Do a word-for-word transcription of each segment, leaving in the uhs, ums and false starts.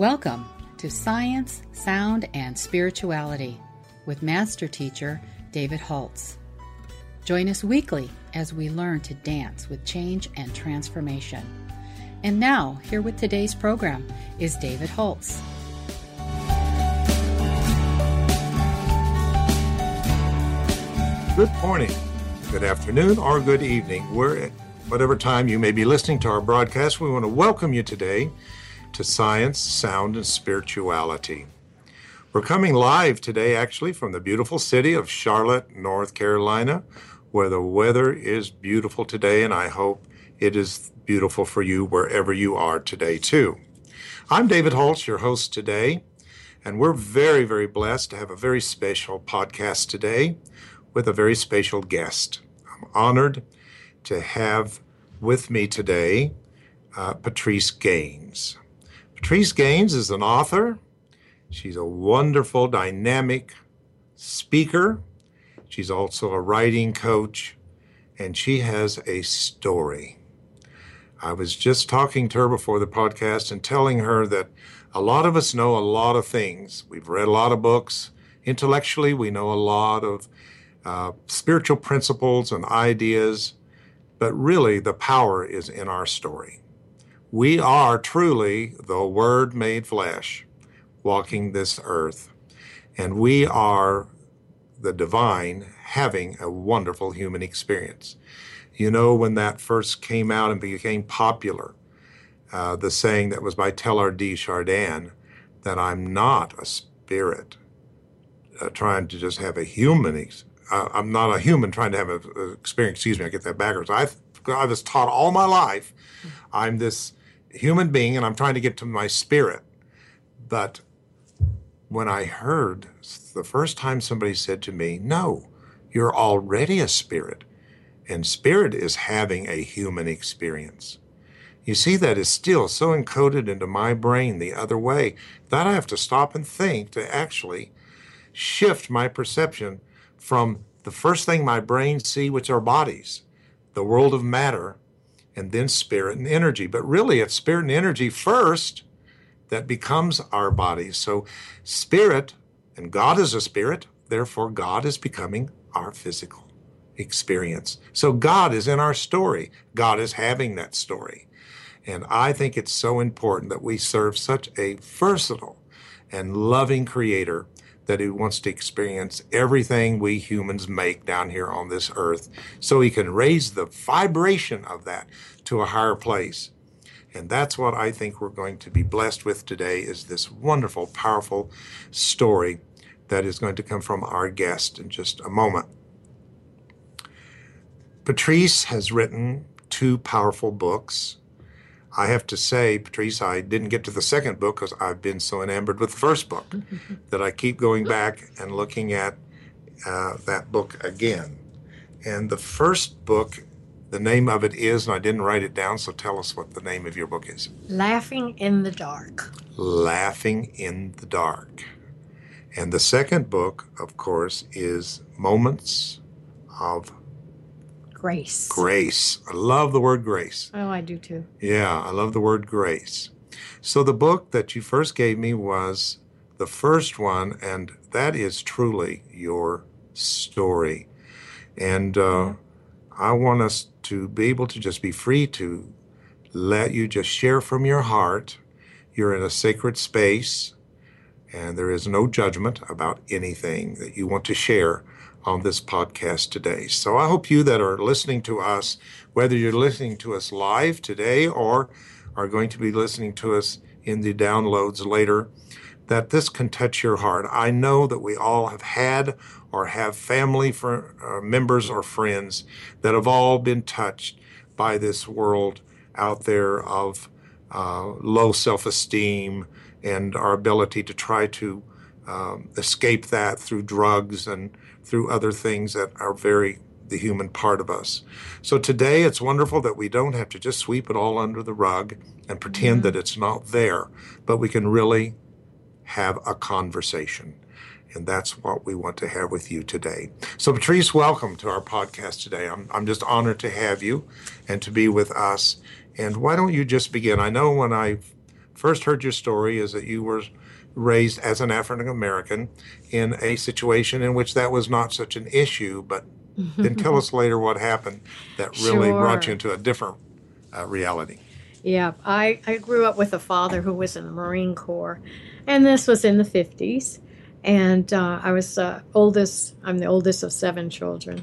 Welcome to Science, Sound, and Spirituality with Master Teacher David Holtz. Join us weekly as we learn to dance with change and transformation. And now, here with today's program is David Holtz. Good morning, good afternoon, or good evening. Where, whatever time you may be listening to our broadcast, we want to welcome you today to Science, Sound, and Spirituality. We're coming live today, actually, from the beautiful city of Charlotte, North Carolina, where the weather is beautiful today, and I hope it is beautiful for you wherever you are today, too. I'm David Holtz, your host today, and we're very, very blessed to have a very special podcast today with a very special guest. I'm honored to have with me today uh, Patrice Gaines. Patrice Gaines is an author. She's a wonderful, dynamic speaker. She's also a writing coach, and she has a story. I was just talking to her before the podcast and telling her that a lot of us know a lot of things. We've read a lot of books. Intellectually, we know a lot of Uh, spiritual principles and ideas, but really the power is in our story. We are truly the Word made flesh, walking this earth, and we are the divine having a wonderful human experience. You know, when that first came out and became popular, uh, the saying that was by Teilhard de Chardin, that I'm not a spirit uh, trying to just have a human experience. Uh, I'm not a human trying to have an experience. Excuse me, I get that backwards. I've, I was taught all my life I'm this human being and I'm trying to get to my spirit. But when I heard the first time somebody said to me, no, you're already a spirit, and spirit is having a human experience. You see, that is still so encoded into my brain the other way that I have to stop and think to actually shift my perception from the first thing my brain see, which are bodies, the world of matter, and then spirit and energy. But really, it's spirit and energy first that becomes our bodies. So spirit, and God is a spirit, therefore God is becoming our physical experience. So God is in our story. God is having that story. And I think it's so important that we serve such a versatile and loving Creator that He wants to experience everything we humans make down here on this earth so He can raise the vibration of that to a higher place. And that's what I think we're going to be blessed with today, is this wonderful, powerful story that is going to come from our guest in just a moment. Patrice has written two powerful books. I have to say, Patrice, I didn't get to the second book because I've been so enamored with the first book that I keep going back and looking at uh, that book again. And the first book, the name of it is, and I didn't write it down, so tell us what the name of your book is. Laughing in the Dark. Laughing in the Dark. And the second book, of course, is Moments of Grace. Grace. I love the word grace. Oh, I do too. Yeah, I love the word grace. So the book that you first gave me was the first one, and that is truly your story. And uh, I want us to be able to just be free to let you just share from your heart. You're in a sacred space, and there is no judgment about anything that you want to share on this podcast today. So I hope you that are listening to us, whether you're listening to us live today or are going to be listening to us in the downloads later, that this can touch your heart. I know that we all have had or have family for, uh, members or friends that have all been touched by this world out there of uh, low self-esteem and our ability to try to um, escape that through drugs and through other things that are very the human part of us. So today it's wonderful that we don't have to just sweep it all under the rug and pretend mm-hmm. that it's not there, but we can really have a conversation. And that's what we want to have with you today. So Patrice, welcome to our podcast today. I'm, I'm just honored to have you and to be with us. And why don't you just begin? I know when I first heard your story is that you were raised as an African American in a situation in which that was not such an issue, but then tell us later what happened that really Sure. brought you into a different uh, reality. Yeah, I, I grew up with a father who was in the Marine Corps, and this was in the fifties. And uh, I was uh, oldest, I'm the oldest of seven children.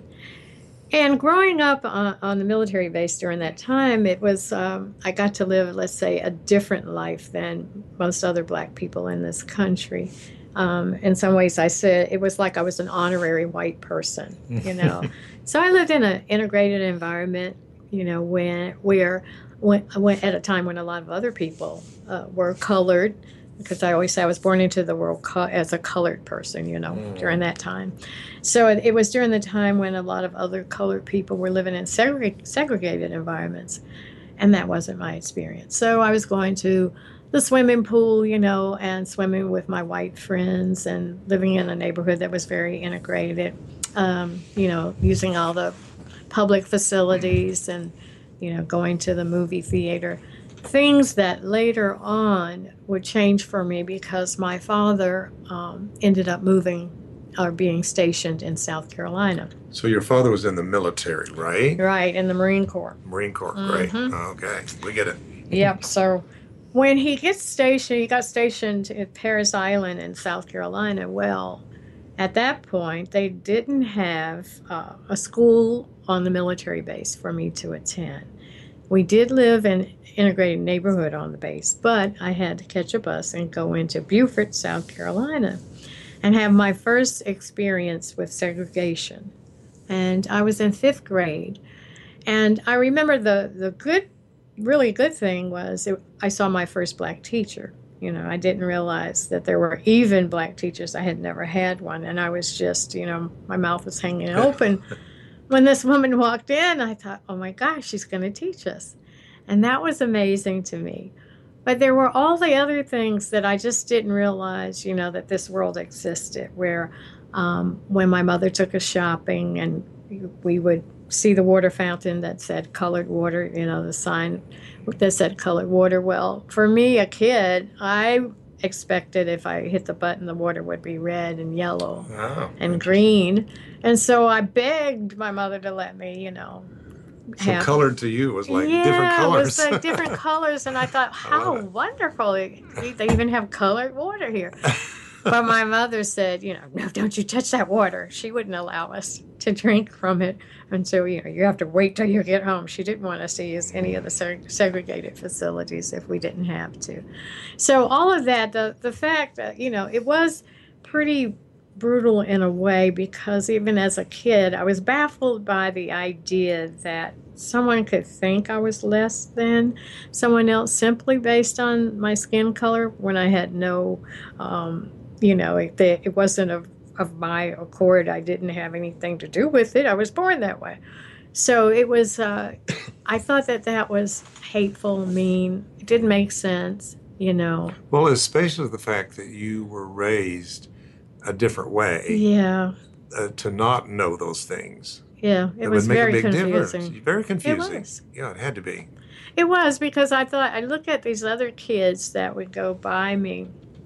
And growing up on, on the military base during that time, it was, um, I got to live, let's say, a different life than most other black people in this country. Um, in some ways, I said it was like I was an honorary white person, you know. So I lived in an integrated environment, you know, when, where, when, when, at a time when a lot of other people uh, were colored, because I always say I was born into the world co- as a colored person, you know, mm. during that time. So it, it was during the time when a lot of other colored people were living in segre- segregated environments, and that wasn't my experience. So I was going to the swimming pool, you know, and swimming with my white friends and living in a neighborhood that was very integrated, um, you know, using all the public facilities and, you know, going to the movie theater. Things that later on would change for me because my father um, ended up moving or being stationed in South Carolina. So your father was in the military, right? Right, in the Marine Corps. Marine Corps, Mm-hmm. great. Okay, we get it. Yep, so when he gets stationed, he got stationed at Paris Island in South Carolina. Well, at that point, they didn't have uh, a school on the military base for me to attend. We did live in an integrated neighborhood on the base, but I had to catch a bus and go into Beaufort, South Carolina, and have my first experience with segregation. And I was in fifth grade. And I remember the, the good, really good thing was it, I saw my first black teacher. You know, I didn't realize that there were even black teachers. I had never had one. And I was just, you know, my mouth was hanging open. When this woman walked in, I thought, oh my gosh, she's going to teach us. And that was amazing to me. But there were all the other things that I just didn't realize, you know, that this world existed, where um, when my mother took us shopping and we would see the water fountain that said colored water, you know, the sign that said colored water. Well, for me, a kid, I expected if I hit the button, the water would be red and yellow Oh, and green. And so I begged my mother to let me, you know, so have. colored to you was like yeah, different colors. it was like different colors. And I thought, how wonderful. They even have colored water here. But my mother said, you know, no, don't you touch that water. She wouldn't allow us to drink from it until, you know, you have to wait till you get home. She didn't want us to use any of the seg- segregated facilities if we didn't have to. So all of that, the, the fact that, you know, it was pretty brutal in a way because even as a kid, I was baffled by the idea that someone could think I was less than someone else simply based on my skin color when I had no... Um, You know, it, it wasn't of, of my accord. I didn't have anything to do with it. I was born that way. So it was, uh, I thought that that was hateful, mean. It didn't make sense, you know. Well, especially the fact that you were raised a different way. Yeah. Uh, to not know those things. Yeah, it, It was would make very a big confusing. difference. Very confusing. It was. Yeah, it had to be. It was because I thought, I look at these other kids that would go by me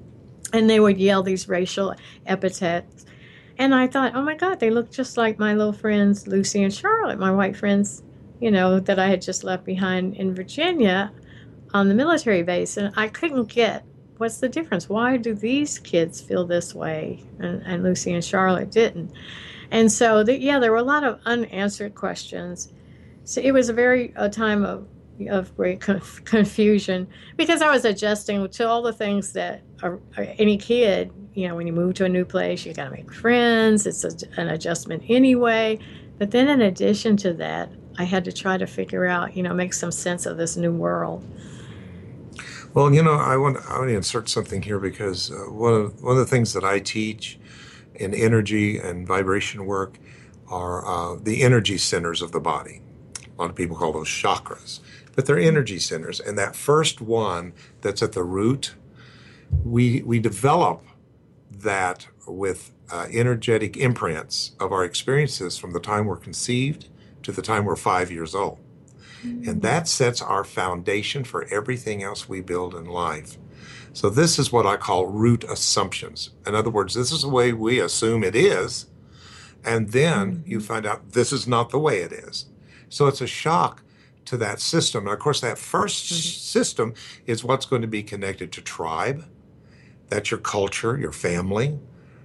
and they would yell these racial epithets. And I thought, oh my God, they look just like my little friends, Lucy and Charlotte, my white friends, you know, that I had just left behind in Virginia on the military base. And I couldn't get, what's the difference? Why do these kids feel this way? And, and Lucy and Charlotte didn't. And so, the, yeah, there were a lot of unanswered questions. So it was a very, a time of of great conf- confusion because I was adjusting to all the things that are, are any kid, you know, when you move to a new place, you got to make friends. It's a, an adjustment anyway. But then in addition to that, I had to try to figure out, you know, make some sense of this new world. Well, you know, I want, I want to insert something here because uh, one of, one of the things that I teach in energy and vibration work are uh, the energy centers of the body. A lot of people call those chakras, but they're energy centers. And that first one that's at the root, we we develop that with uh, energetic imprints of our experiences from the time we're conceived to the time we're five years old. And that sets our foundation for everything else we build in life. So this is what I call root assumptions. In other words, this is the way we assume it is. And then Mm-hmm. you find out this is not the way it is. So it's a shock to that system. And of course, that first Mm-hmm. system is what's going to be connected to tribe. That's your culture, your family,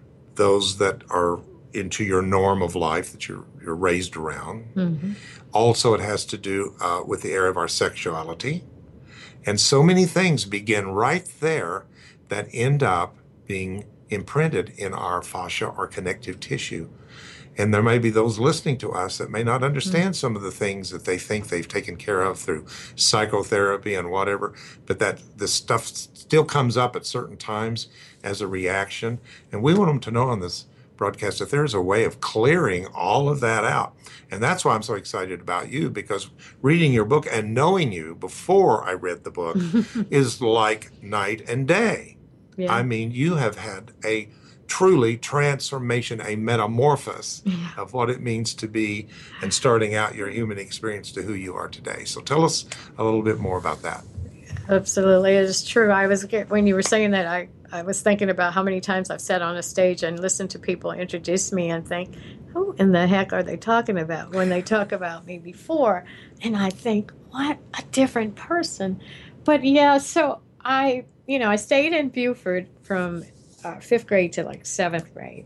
those that are into your norm of life that you're, you're raised around. Mm-hmm. Also, it has to do uh, with the area of our sexuality. And so many things begin right there that end up being imprinted in our fascia or connective tissue. And there may be those listening to us that may not understand some of the things that they think they've taken care of through psychotherapy and whatever, but that this stuff still comes up at certain times as a reaction. And we want them to know on this broadcast that there's a way of clearing all of that out. And that's why I'm so excited about you, because reading your book and knowing you before I read the book is like night and day. Yeah. I mean, you have had a truly transformation, a metamorphosis Yeah. of what it means to be and starting out your human experience to who you are today. So tell us a little bit more about that. Absolutely, it is true. I was when you were saying that, I, I was thinking about how many times I've sat on a stage and listened to people introduce me and think, who in the heck are they talking about when they talk about me before? And I think, what a different person. But yeah, so I, you know, I stayed in Beaufort from uh, fifth grade to like seventh grade.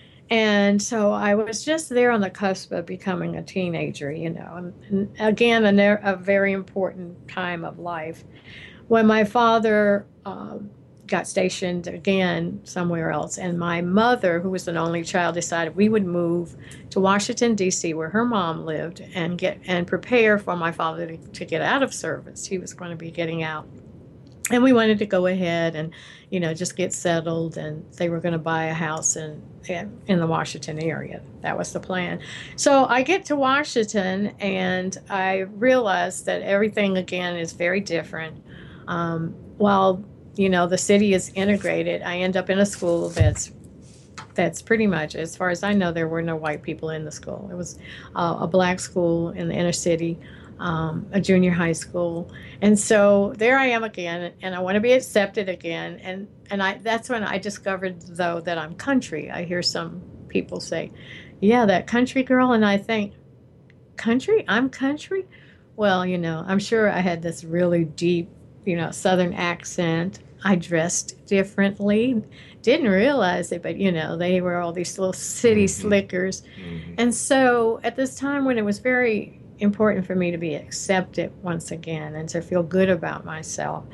And so I was just there on the cusp of becoming a teenager, you know, and, and again, a, a very important time of life. When my father um, got stationed again somewhere else, and my mother, who was an only child, decided we would move to Washington, D C, where her mom lived, and get and prepare for my father to, to get out of service. He was going to be getting out. And we wanted to go ahead and, you know, just get settled, and they were going to buy a house in in the Washington area. That was the plan. So I get to Washington, and I realize that everything, again, is very different. Um, while, you know, the city is integrated, I end up in a school that's that's pretty much, as far as I know, there were no white people in the school. It was uh, a black school in the inner city. Um, a junior high school. And so there I am again, and I want to be accepted again. And, and I that's when I discovered, though, that I'm country. I hear some people say, yeah, that country girl. And I think, country? I'm country? Well, you know, I'm sure I had this really deep, you know, Southern accent. I dressed differently. Didn't realize it, but, you know, they were all these little city Mm-hmm. slickers. Mm-hmm. And so at this time when it was very important for me to be accepted once again and to feel good about myself,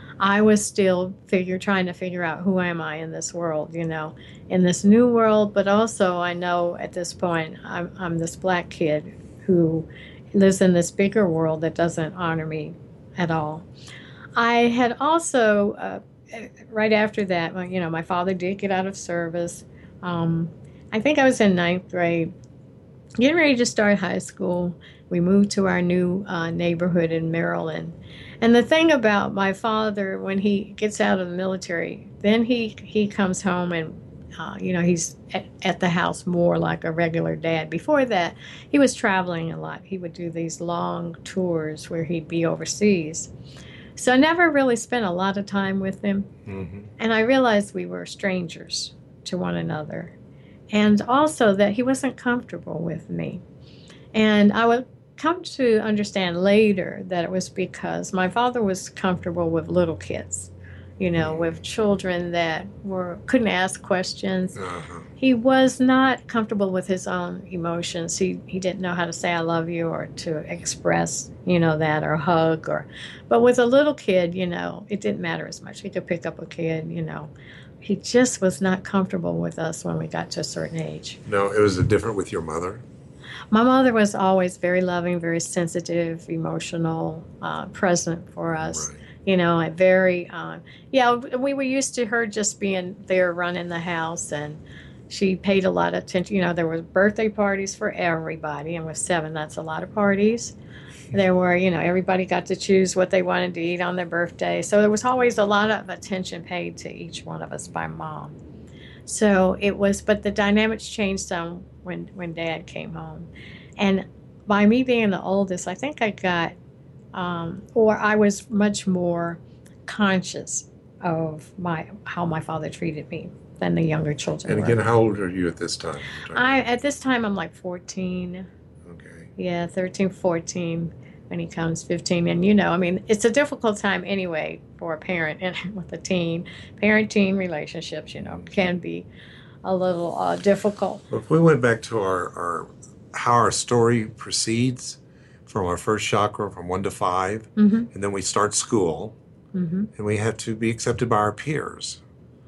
I was still figure trying to figure out, who am I in this world, you know, in this new world. But also I know at this point I'm, I'm this black kid who lives in this bigger world that doesn't honor me at all. I had also, uh, right after that, you know, my father did get out of service. Um, I think I was in ninth grade, getting ready to start high school. We moved to our new uh, neighborhood in Maryland. And the thing about my father, when he gets out of the military, then he, he comes home and, uh, you know, he's at, at the house more like a regular dad. Before that, he was traveling a lot. He would do these long tours where he'd be overseas. So I never really spent a lot of time with him. Mm-hmm. And I realized we were strangers to one another. And also that he wasn't comfortable with me. And I would come to understand later that it was because my father was comfortable with little kids, you know, with children that were couldn't ask questions. Uh-huh. He was not comfortable with his own emotions. He he didn't know how to say I love you or to express, you know, that, or hug, or but with a little kid, you know, it didn't matter as much. He could pick up a kid, you know. He just was not comfortable with us when we got to a certain age. No, it was different with your mother. My mother was always very loving, very sensitive, emotional, uh, present for us. Right. You know, a very, uh, yeah, we were used to her just being there running the house, and she paid a lot of attention. You know, there were birthday parties for everybody, and with seven, that's a lot of parties. There were, you know, everybody got to choose what they wanted to eat on their birthday. So there was always a lot of attention paid to each one of us by Mom. So it was, but the dynamics changed some when, when Dad came home. And by me being the oldest, I think I got Um, or I was much more conscious of my how my father treated me than the younger children And were. again, how old are you at this time? I at this time I'm like fourteen. Okay. Yeah, thirteen, fourteen when he comes fifteen. And you know, I mean, it's a difficult time anyway for a parent and with a teen. Parent-teen relationships, you know, can be a little uh, difficult. Well, if we went back to our, our how our story proceeds from our first chakra from one to five, Mm-hmm. and then we start school, Mm-hmm. and we have to be accepted by our peers,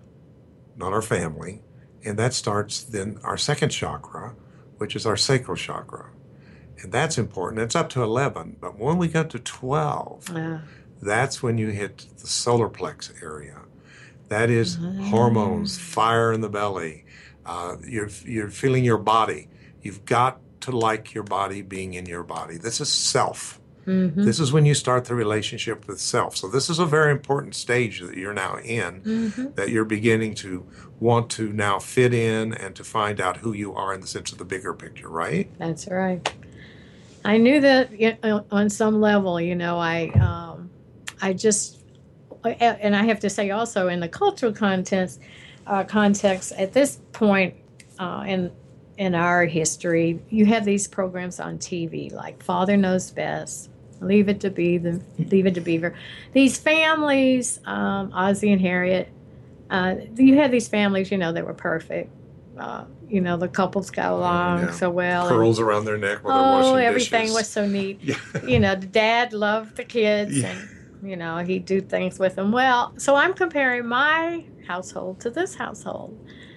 not our family. And that starts then our second chakra, which is our sacral chakra. And that's important. It's up to eleven. But when we go to twelve, Uh, that's when you hit the solar plex area. That is hormones, fire in the belly. Uh, you're, you're feeling your body. You've got to like your body being in your body. This is self. mm-hmm. This is when you start the relationship with self. So this is a very important stage that you're now in, Mm-hmm. that you're beginning to want to now fit in and to find out who you are in the sense of the bigger picture, right? That's right. I knew that you know, on some level, you know, I, um, I just, and I have to say also in the cultural context, uh, context at this point uh, in in our history, you have these programs on T V like Father Knows Best, Leave It to Beaver, Leave It to Beaver. These families, um, Ozzie and Harriet, uh, you had these families, you know, that were perfect. Uh, you know, the couples got along Yeah. so well. Pearls around their neck while they're Oh, washing everything dishes. was so neat. Yeah. You know, the dad loved the kids Yeah. and, you know, he'd do things with them. Well, so I'm comparing my household to this household.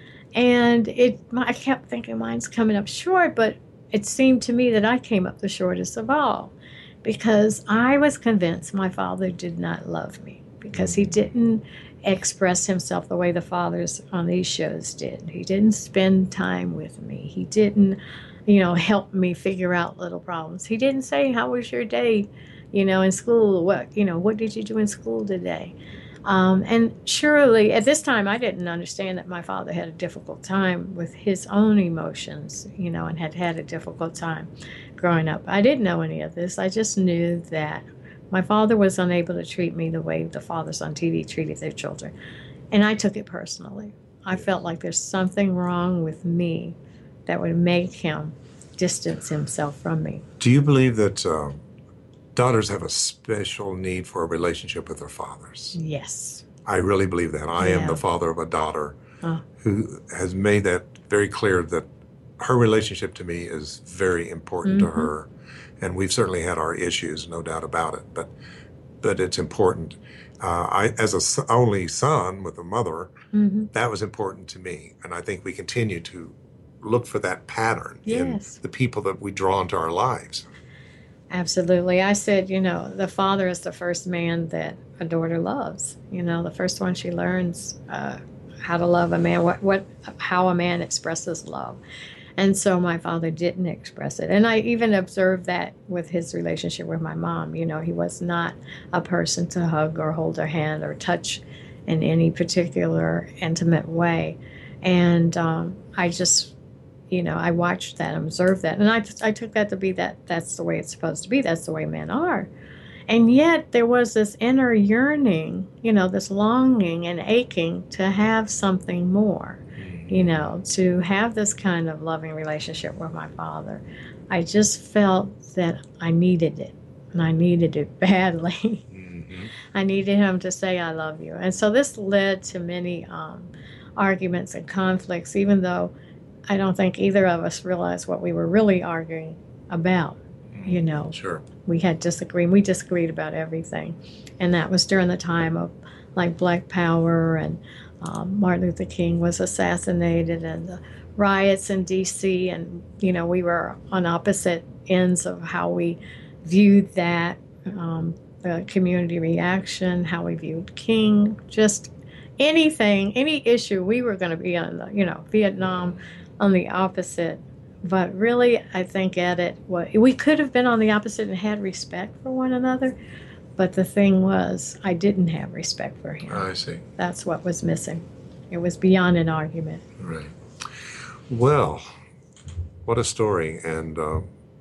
And it, I kept thinking mine's coming up short, but it seemed to me that I came up the shortest of all because I was convinced my father did not love me because he didn't express himself the way the fathers on these shows did. He didn't spend time with me. He didn't, you know, help me figure out little problems. He didn't say, "How was your day, you know, in school? What, you know, what did you do in school today?" Um, and surely at this time, I didn't understand that my father had a difficult time with his own emotions, you know, and had had a difficult time growing up. I didn't know any of this. I just knew that my father was unable to treat me the way the fathers on T V treated their children. And I took it personally. I felt like there's something wrong with me that would make him distance himself from me. Do you believe that uh, daughters have a special need for a relationship with their fathers? Yes. I really believe that. I am Yeah. the father of a daughter Oh. who has made that very clear that her relationship to me is very important to Mhm. her. And we've certainly had our issues, no doubt about it, but but it's important. Uh, I, as a s- only son with a mother, Mm-hmm. that was important to me. And I think we continue to look for that pattern Yes. in the people that we draw into our lives. Absolutely. I said, you know, the father is the first man that a daughter loves. You know, the first one she learns uh, how to love a man, what, what, how a man expresses love. And so my father didn't express it. And I even observed that with his relationship with my mom. You know, he was not a person to hug or hold her hand or touch in any particular intimate way. And um, I just, you know, I watched that, observed that. And I, I took that to be that that's the way it's supposed to be. That's the way men are. And yet there was this inner yearning, you know, this longing and aching to have something more. You know, to have this kind of loving relationship with my father. I just felt that I needed it, and I needed it badly. Mm-hmm. I needed him to say, "I love you." And so this led to many um, arguments and conflicts, even though I don't think either of us realized what we were really arguing about. You know, Sure. we had disagreement. We disagreed about everything. And that was during the time of like Black Power and um, Martin Luther King was assassinated and the riots in D C And, you know, we were on opposite ends of how we viewed that, um, the community reaction, how we viewed King, just anything, any issue, we were going to be on the, you know, Vietnam on the opposite. But really, I think at it, what we could have been on the opposite and had respect for one another. But the thing was, I didn't have respect for him. I see. That's what was missing. It was beyond an argument. Right. Well, what a story. And uh,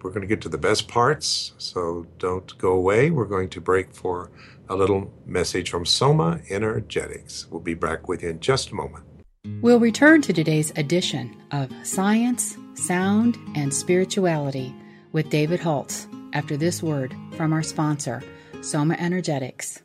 we're going to get to the best parts, so don't go away. We're going to break for a little message from Soma Energetics. We'll be back with you in just a moment. We'll return to today's edition of Science, Sound, and Spirituality with David Holtz after this word from our sponsor, Soma Energetics.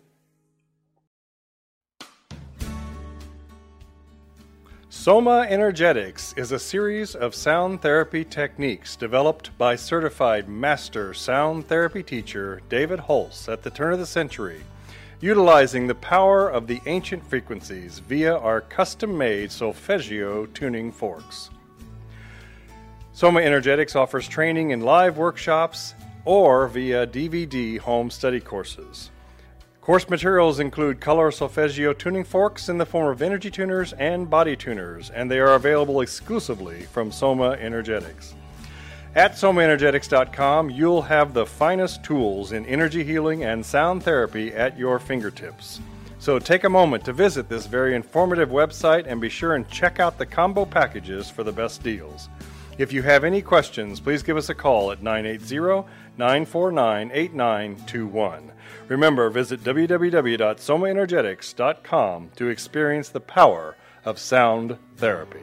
Soma Energetics is a series of sound therapy techniques developed by certified master sound therapy teacher David Holtz at the turn of the century, utilizing the power of the ancient frequencies via our custom-made solfeggio tuning forks. Soma Energetics offers training in live workshops or via D V D home study courses. Course materials include color solfeggio tuning forks in the form of energy tuners and body tuners, and they are available exclusively from Soma Energetics. At soma energetics dot com, you'll have the finest tools in energy healing and sound therapy at your fingertips. So take a moment to visit this very informative website and be sure and check out the combo packages for the best deals. If you have any questions, please give us a call at nine eight zero, nine four nine, eight nine two one. Remember, visit w w w dot soma energetics dot com to experience the power of sound therapy.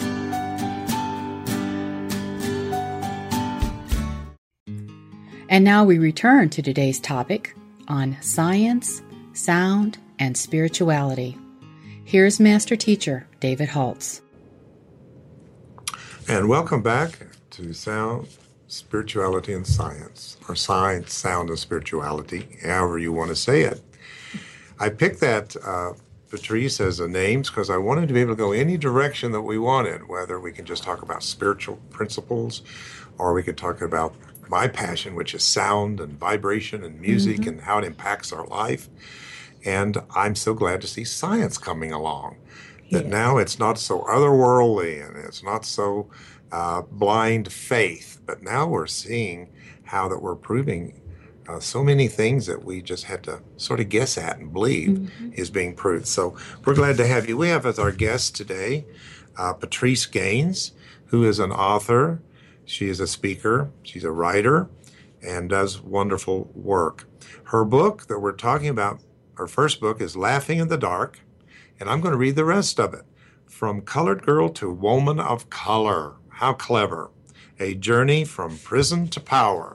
And now we return to today's topic on science, sound, and spirituality. Here's Master Teacher David Holtz. And welcome back to Sound, Spirituality, and Science, or Science, Sound, and Spirituality, however you want to say it. I picked that, uh, Patrice, as a name because I wanted to be able to go any direction that we wanted, whether we can just talk about spiritual principles, or we could talk about my passion, which is sound and vibration and music mm-hmm. and how it impacts our life. And I'm so glad to see science coming along. That yes. Now it's not so otherworldly and it's not so uh, blind faith, but now we're seeing how that we're proving uh, so many things that we just had to sort of guess at and believe mm-hmm. is being proved. So we're glad to have you. We have as our guest today uh, Patrice Gaines, who is an author. She is a speaker. She's a writer and does wonderful work. Her book that we're talking about, her first book, is Laughing in the Dark. And I'm going to read the rest of it. From Colored Girl to Woman of Color. How clever. A journey from prison to power.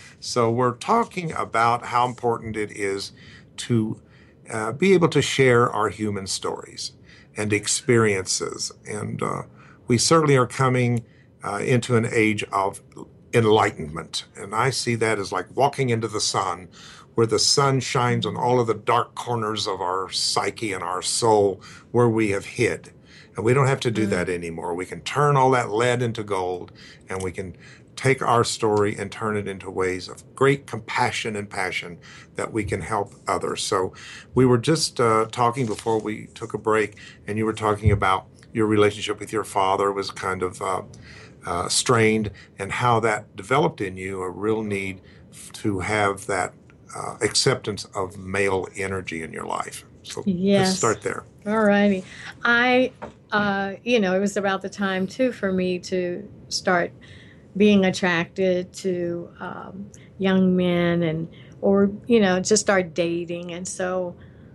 So we're talking about how important it is to uh, be able to share our human stories and experiences. And uh, we certainly are coming uh, into an age of enlightenment. And I see that as like walking into the sun, where the sun shines on all of the dark corners of our psyche and our soul where we have hid. And we don't have to do mm. that anymore. We can turn all that lead into gold, and we can take our story and turn it into ways of great compassion and passion that we can help others. So we were just uh, talking before we took a break, and you were talking about your relationship with your father was kind of uh, uh, strained, and how that developed in you a real need to have that Uh, acceptance of male energy in your life. So yes. Let's start there. All righty. I, uh, you know, it was about the time, too, for me to start being attracted to um, young men and, or, you know, just start dating. And so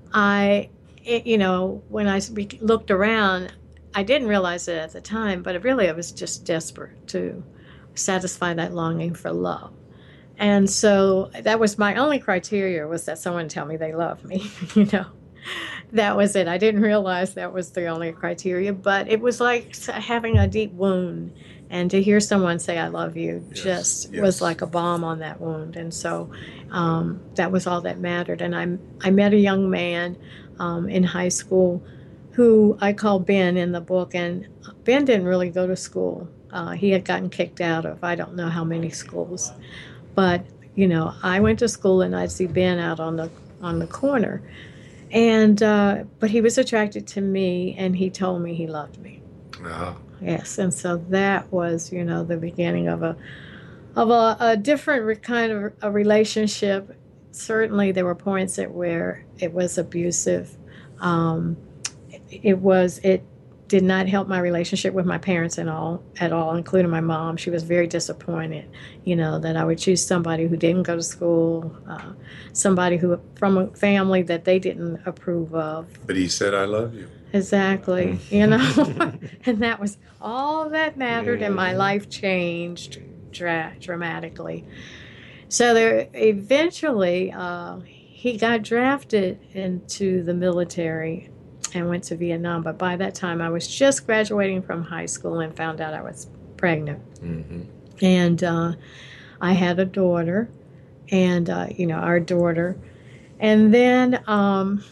I, it, you know, when I looked around, I didn't realize it at the time, but it really, I was just desperate to satisfy that longing for love. And so that was my only criteria, was that someone tell me they love me, you know. That was it. I didn't realize that was the only criteria, but it was like having a deep wound. And to hear someone say, I love you, yes, just yes. was like a balm on that wound. And so um, that was all that mattered. And I, I met a young man um, in high school who I call Ben in the book. And Ben didn't really go to school. Uh, he had gotten kicked out of I don't know how many schools. But, you know, I went to school and I'd see Ben out on the on the corner. And, uh, but he was attracted to me, and he told me he loved me. Uh-huh. Yes, and so that was, you know, the beginning of a of a, a different re- kind of a relationship. Certainly there were points at where it was abusive. Um, it, it was, it did not help my relationship with my parents at all, at all, including my mom. She was very disappointed, you know, that I would choose somebody who didn't go to school, uh, somebody who from a family that they didn't approve of. But he said, I love you. Exactly, you know, and that was all that mattered, and my life changed dra- dramatically. So there, eventually, uh, he got drafted into the military and went to Vietnam. But by that time, I was just graduating from high school and found out I was pregnant. Mm-hmm. And uh, I had a daughter, and, uh, you know, our daughter. And then um,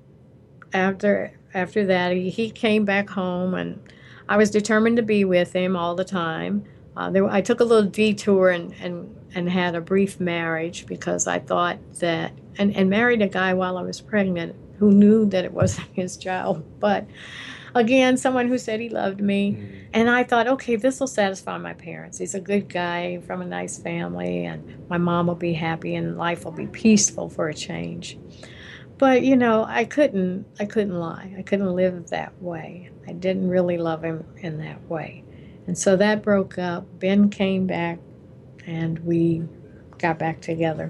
after after that, he, he came back home, and I was determined to be with him all the time. Uh, there, I took a little detour and, and, and had a brief marriage because I thought that, and, and married a guy while I was pregnant who knew that it wasn't his child. But again, someone who said he loved me. Mm-hmm. And I thought, okay, this will satisfy my parents. He's a good guy from a nice family, and my mom will be happy and life will be peaceful for a change. But, you know, I couldn't, I couldn't lie. I couldn't live that way. I didn't really love him in that way. And so that broke up. Ben came back, and we got back together.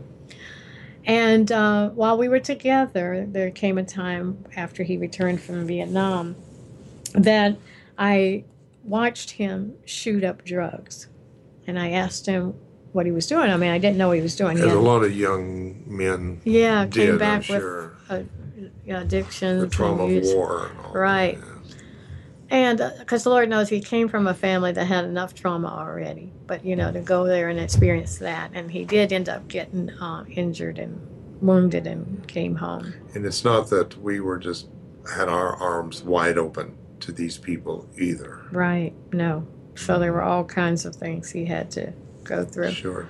And uh, while we were together, there came a time after he returned from Vietnam that I watched him shoot up drugs. And I asked him what he was doing. I mean, I didn't know what he was doing. As a lot of young men yeah, did, came back I'm with sure. uh, addictions. The trauma and of war. And all right. That, yeah. And because uh, the Lord knows he came from a family that had enough trauma already. But, you know, to go there and experience that. And he did end up getting uh, injured and wounded and came home. And it's not that we were just had our arms wide open to these people either. Right. No. So there were all kinds of things he had to go through. Sure.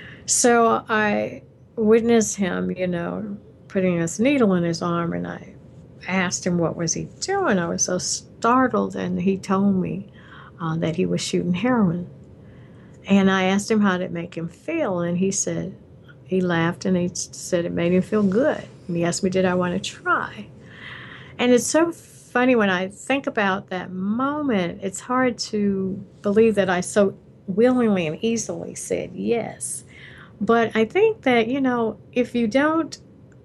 So I witnessed him, you know, putting this needle in his arm, and I asked him what was he doing. I was so startled, and he told me uh, that he was shooting heroin. And I asked him how did it make him feel, and he said, he laughed, and he said it made him feel good. And he asked me, did I want to try? And it's so funny when I think about that moment, it's hard to believe that I so willingly and easily said yes. But I think that, you know, if you don't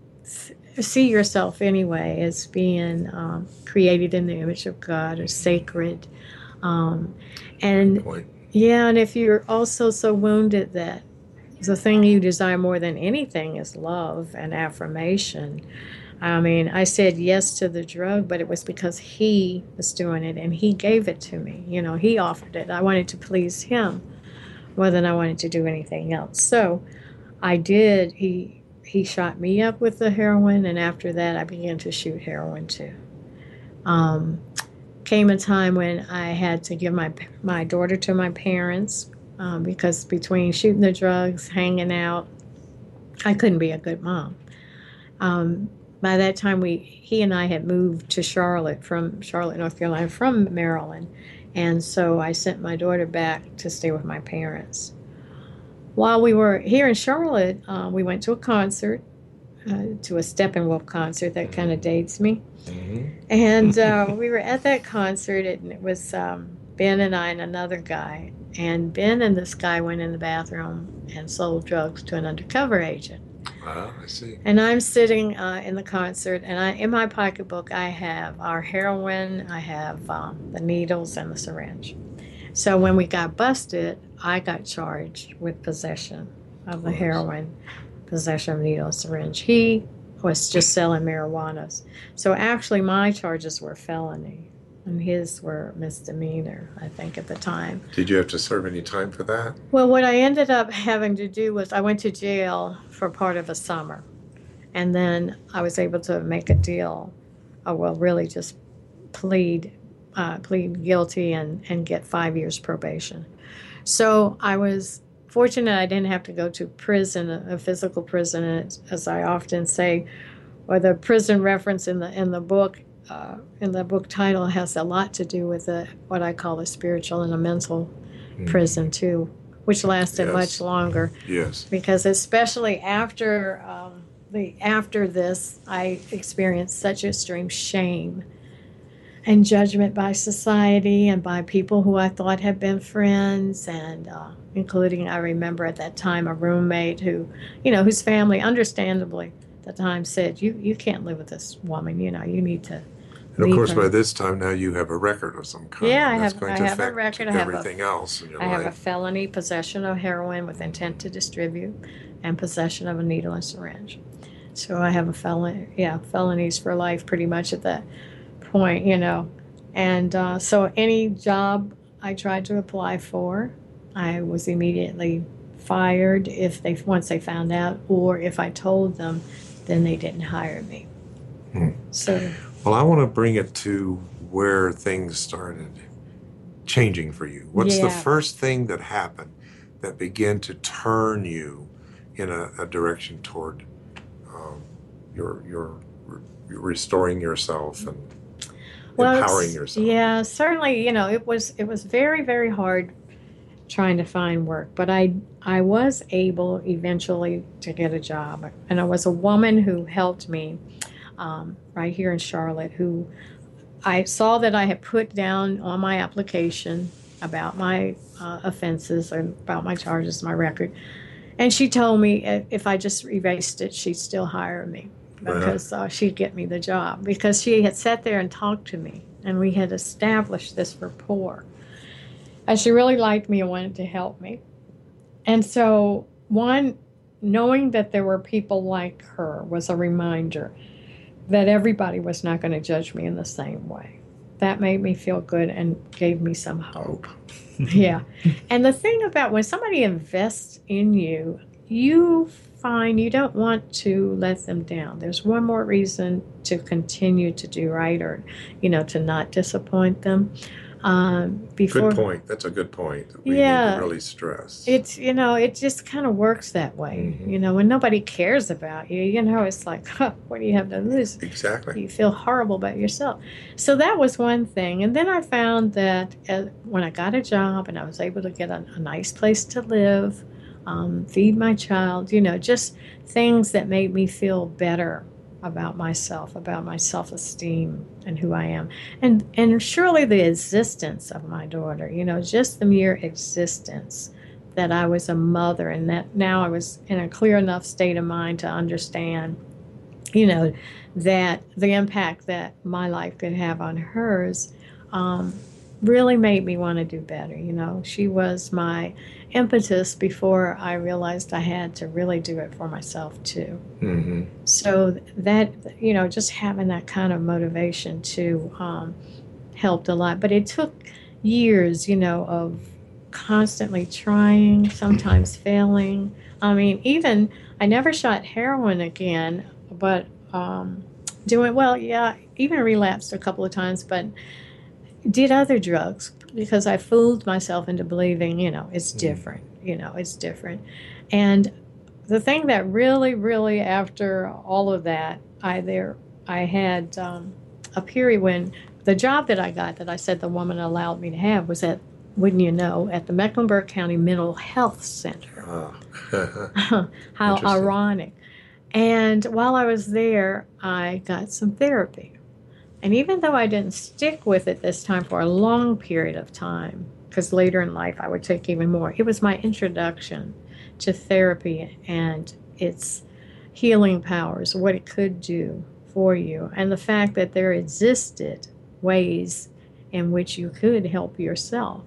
see yourself anyway as being um, created in the image of God or sacred, um, and yeah, and if you're also so wounded that the thing you desire more than anything is love and affirmation. I mean, I said yes to the drug, but it was because he was doing it and he gave it to me. You know, he offered it. I wanted to please him more than I wanted to do anything else. So I did. He he shot me up with the heroin, and after that I began to shoot heroin too. Um, came a time when I had to give my my daughter to my parents um, because between shooting the drugs, hanging out, I couldn't be a good mom. Um, By that time, we he and I had moved to Charlotte from Charlotte, North Carolina, from Maryland. And so I sent my daughter back to stay with my parents. While we were here in Charlotte, uh, we went to a concert, uh, to a Steppenwolf concert. That kind of dates me. Mm-hmm. And uh, we were at that concert, and it was um, Ben and I and another guy. And Ben and this guy went in the bathroom and sold drugs to an undercover agent. Wow, I see. And I'm sitting uh, in the concert, and I, in my pocketbook, I have our heroin, I have um, the needles, and the syringe. So when we got busted, I got charged with possession of the heroin, possession of needle, syringe. He was just selling marijuana. So actually, my charges were felony, and his were misdemeanor, I think, at the time. Did you have to serve any time for that? Well, what I ended up having to do was I went to jail for part of a summer, and then I was able to make a deal, or well, really just plead uh, plead guilty and, and get five years probation. So I was fortunate I didn't have to go to prison, a, a physical prison, as, as I often say, or the prison reference in the in the book. Uh, in the book title has a lot to do with a, what I call a spiritual and a mental mm-hmm. prison too, which lasted yes. much longer. Yes. Because especially after um, the after this, I experienced such extreme shame and judgment by society and by people who I thought had been friends, and uh, including, I remember at that time, a roommate who, you know, whose family, understandably, at the time said, you, you can't live with this woman, you know, you need to And of course, her. by this time now you have a record of some kind. Yeah, I That's have, going I to have a affect record. I have everything a, else in your I life. have a felony possession of heroin with intent to distribute and possession of a needle and syringe. So I have a felony, yeah, felonies for life pretty much at that point, you know. And uh, so any job I tried to apply for, I was immediately fired if they once they found out, or if I told them, then they didn't hire me. Hmm. So, well, I want to bring it to where things started changing for you. What's yeah. the first thing that happened that began to turn you in a, a direction toward um, your your your restoring yourself and well, empowering yourself? Yeah, certainly. You know, it was it was very very hard trying to find work, but I I was able eventually to get a job, and I was a woman who helped me um, right here in Charlotte, who I saw that I had put down on my application about my uh, offenses and about my charges, my record, and she told me if I just erased it, she'd still hire me because uh, she'd get me the job, because she had sat there and talked to me, and we had established this rapport. And she really liked me and wanted to help me. And so, one, knowing that there were people like her was a reminder that everybody was not going to judge me in the same way. That made me feel good and gave me some hope. Yeah. And the thing about when somebody invests in you, you find you don't want to let them down. There's one more reason to continue to do right, or, you know, to not disappoint them. Um, before, good point. That's a good point that we yeah, need to really stress. It's, you know, it just kind of works that way. Mm-hmm. You know, when nobody cares about you, you know, it's like, huh, what do you have to lose? Exactly. You feel horrible about yourself. So that was one thing. And then I found that uh, when I got a job and I was able to get a, a nice place to live, um, feed my child, you know, just things that made me feel better about myself, about my self-esteem and who I am. And and surely the existence of my daughter, you know, just the mere existence that I was a mother, and that now I was in a clear enough state of mind to understand, you know, that the impact that my life could have on hers um, really made me want to do better. You know, she was my impetus before I realized I had to really do it for myself too. Mm-hmm. So that, you know, just having that kind of motivation too um, helped a lot. But it took years, you know, of constantly trying, sometimes failing. I mean, even I never shot heroin again, but um, doing well, yeah, even relapsed a couple of times, but did other drugs because I fooled myself into believing, you know, it's different, you know, it's different. And the thing that really, really, after all of that, I there, I had um, a period when the job that I got, that I said the woman allowed me to have, was at, wouldn't you know, at the Mecklenburg County Mental Health Center. Oh. How ironic. And while I was there, I got some therapy. And even though I didn't stick with it this time for a long period of time, because later in life I would take even more, it was my introduction to therapy and its healing powers, what it could do for you, and the fact that there existed ways in which you could help yourself.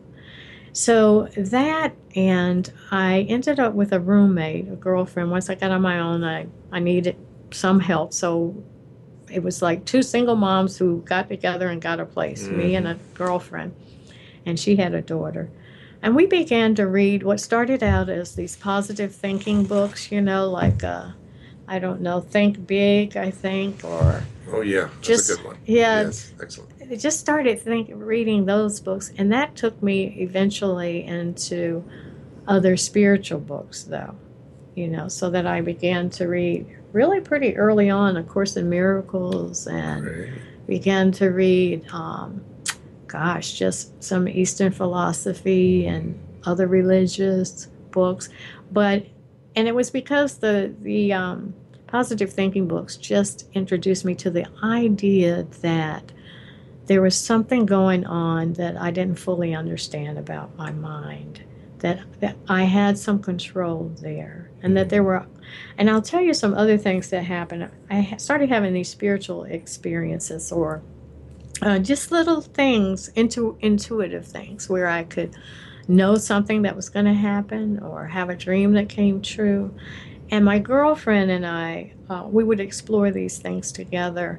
So that, and I ended up with a roommate, a girlfriend. Once I got on my own, I, I needed some help. So it was like two single moms who got together and got a place, mm-hmm. me and a girlfriend, and she had a daughter. And we began to read what started out as these positive thinking books, you know, like, uh, I don't know, Think Big, I think, or... Oh, yeah, that's just, a good one. Yeah. Yes, excellent. I just started think, reading those books, and that took me eventually into other spiritual books, though, you know, so that I began to read really pretty early on A Course in Miracles, and Great. began to read, um, gosh, just some Eastern philosophy and other religious books. But, and it was because the, the um, positive thinking books just introduced me to the idea that there was something going on that I didn't fully understand about my mind, that, that I had some control there, and that there were, and I'll tell you some other things that happened. I started having these spiritual experiences, or uh, just little things, intu- intuitive things, where I could know something that was going to happen, or have a dream that came true. And my girlfriend and I, uh, we would explore these things together.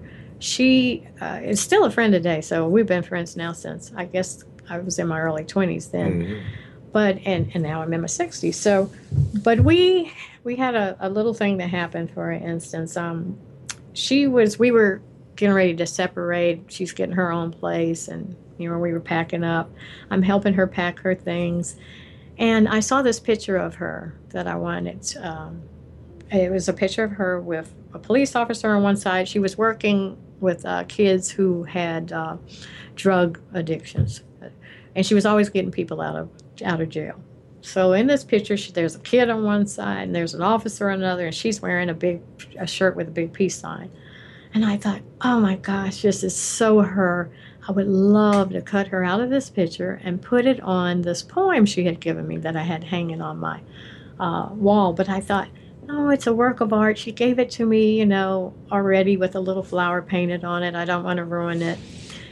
She uh, is still a friend today, so we've been friends now since, I guess, I was in my early twenties then. Mm-hmm. But and, and now I'm in my sixties. So, but we we had a, a little thing that happened. For instance, um, she was we were getting ready to separate. She's getting her own place, and you know we were packing up. I'm helping her pack her things, and I saw this picture of her that I wanted. Um, it was a picture of her with a police officer on one side. She was working with uh, kids who had uh, drug addictions, and she was always getting people out of out of jail. So in this picture, she, there's a kid on one side, and there's an officer on another, and she's wearing a big a shirt with a big peace sign. And I thought, oh my gosh, this is so her. I would love to cut her out of this picture and put it on this poem she had given me that I had hanging on my uh, wall. But I thought, no, it's a work of art. She gave it to me, you know, already with a little flower painted on it. I don't want to ruin it.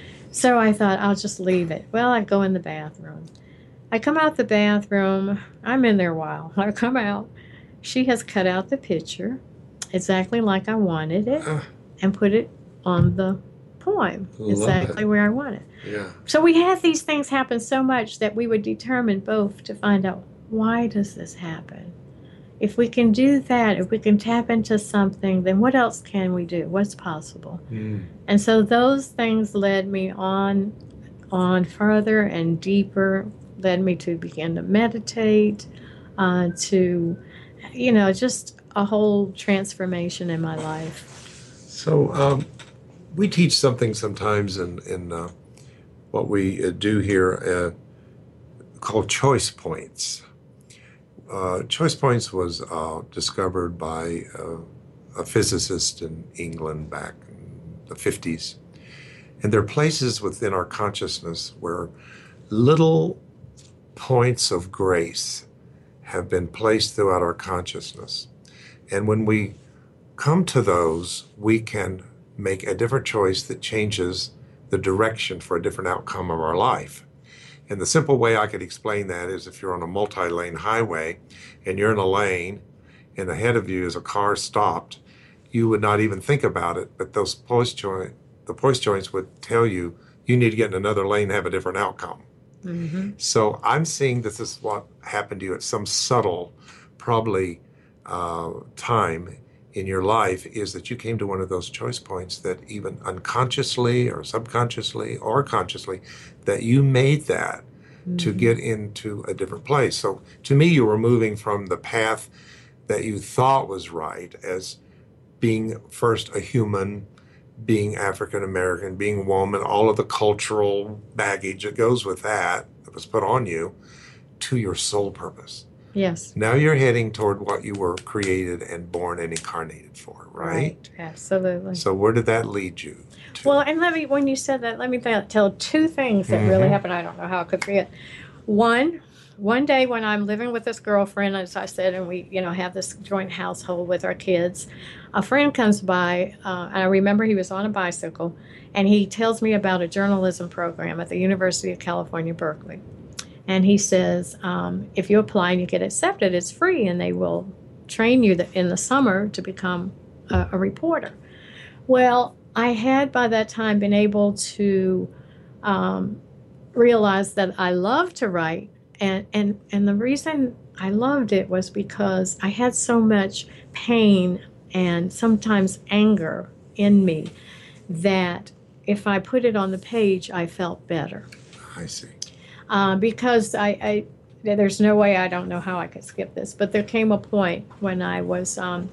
So I thought, I'll just leave it. Well, I go in the bathroom. I come out the bathroom. I'm in there a while. I come out. She has cut out the picture exactly like I wanted it uh, and put it on the poem exactly it. Where I want it. Yeah. So we had these things happen so much that we would determine both to find out, why does this happen? If we can do that, if we can tap into something, then what else can we do? What's possible? Mm. And so those things led me on, on further and deeper, led me to begin to meditate, uh, to, you know, just a whole transformation in my life. So um, we teach something sometimes in, in uh, what we uh, do here uh, called choice points. Uh, choice points was uh, discovered by uh, a physicist in England back in the fifties. And they're places within our consciousness where little points of grace have been placed throughout our consciousness. And when we come to those, we can make a different choice that changes the direction for a different outcome of our life. And the simple way I could explain that is if you're on a multi-lane highway and you're in a lane and ahead of you is a car stopped, you would not even think about it, but those poise joint, the poise joints would tell you, you need to get in another lane and have a different outcome. Mm-hmm. So I'm seeing this is what happened to you at some subtle, probably uh, time in your life, is that you came to one of those choice points that even unconsciously or subconsciously or consciously, that you made that mm-hmm. to get into a different place. So to me, you were moving from the path that you thought was right as being first a human, being African American, being a woman, all of the cultural baggage that goes with that, that was put on you, to your soul purpose. Yes. Now you're heading toward what you were created and born and incarnated for, right? Right, absolutely. So where did that lead you to? Well, and let me, when you said that, let me th- tell two things that mm-hmm. really happened. I don't know how I could forget. One, one day when I'm living with this girlfriend, as I said, and we, you know, have this joint household with our kids, a friend comes by, uh, and I remember he was on a bicycle, and he tells me about a journalism program at the University of California, Berkeley. And he says, um, if you apply and you get accepted, it's free, and they will train you in the summer to become a, a reporter. Well, I had by that time been able to um, realize that I loved to write, and, and, and the reason I loved it was because I had so much pain and sometimes anger in me that if I put it on the page, I felt better. I see. Uh, because I, I, there's no way, I don't know how I could skip this, but there came a point when I was, um,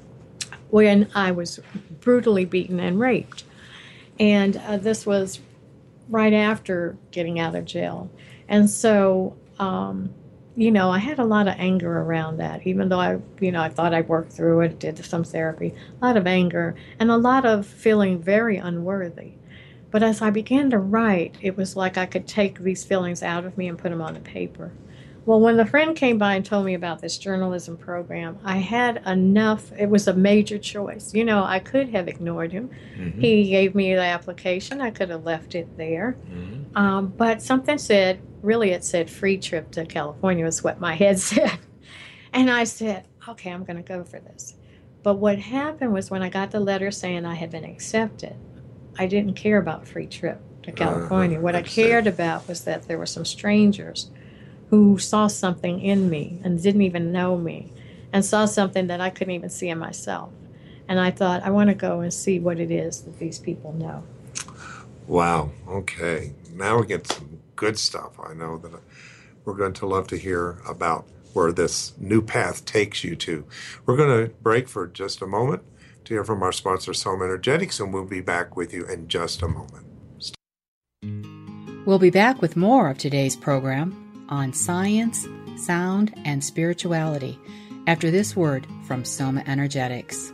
when I was brutally beaten and raped. And uh, this was right after getting out of jail. And so, um, you know, I had a lot of anger around that, even though I, you know, I thought I worked through it, did some therapy, a lot of anger, and a lot of feeling very unworthy. But as I began to write, it was like I could take these feelings out of me and put them on the paper. Well, when the friend came by and told me about this journalism program, I had enough. It was a major choice. You know, I could have ignored him. Mm-hmm. He gave me the application. I could have left it there. Mm-hmm. Um, but something said, really it said free trip to California was what my head said. And I said, okay, I'm going to go for this. But what happened was when I got the letter saying I had been accepted, I didn't care about free trip to California. Uh, what I cared about was that there were some strangers who saw something in me and didn't even know me and saw something that I couldn't even see in myself. And I thought, I want to go and see what it is that these people know. Wow. Okay. Now we get some good stuff. I know that we're going to love to hear about where this new path takes you to. We're going to break for just a moment to hear from our sponsor, Soma Energetics, and we'll be back with you in just a moment. We'll be back with more of today's program on science, sound, and spirituality after this word from Soma Energetics.